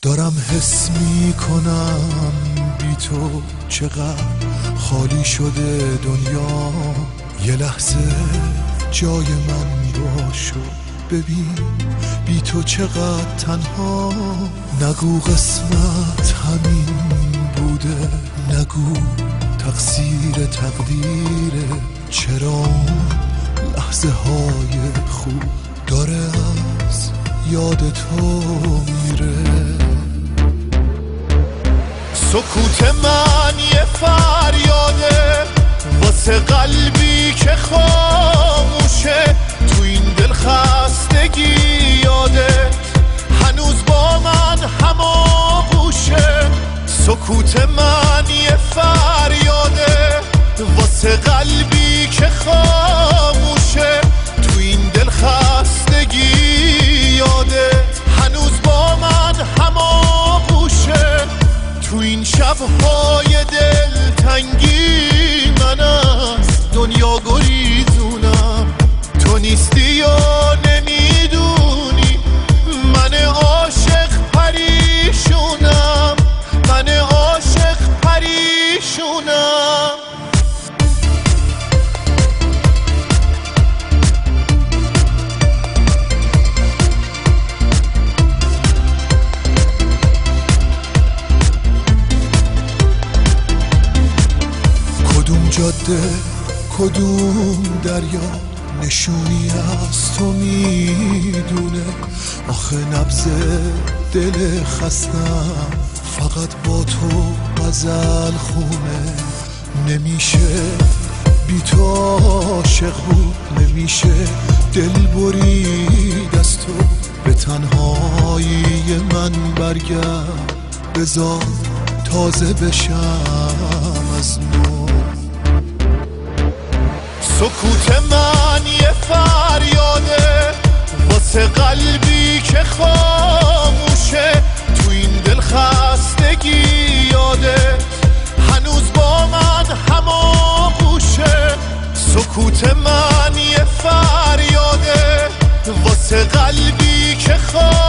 دارم حس میکنم بی تو چقدر خالی شده دنیا. یه لحظه جای من باش و ببین بی تو چقدر تنها. نگو قسمت همین بوده، نگو تقصیر تقدیره. چرا لحظه های خوب داره از یاد تو میره. سکوت من یه فریاده واسه قلبی که خاموشه. تو این دل خستگی یاده هنوز با من هماغوشه. سکوت من یه فریاده واسه قلبی که خاموشه. تو این دل خستگی یاده هنوز با من هماغوشه. تو این شب‌های دلتنگی من از دنیا گریزونم. تو نیستی و نمیدونی من عاشق پریشونم، من عاشق پریشونم. جاده کدوم دریا نشونی از تو میدونه. آخه نبض دل خستم فقط با تو غزل خونه. نمیشه بی تو عاشق بود، نمیشه دل برید از تو. به تنهایی من برگرد بذار تازه بشم از نو. سکوت من یه فریاده واسه قلبی که خاموشه. تو این دل خستگی یاده هنوز با من هماغوشه. سکوت من یه فریاده واسه قلبی که خاموشه.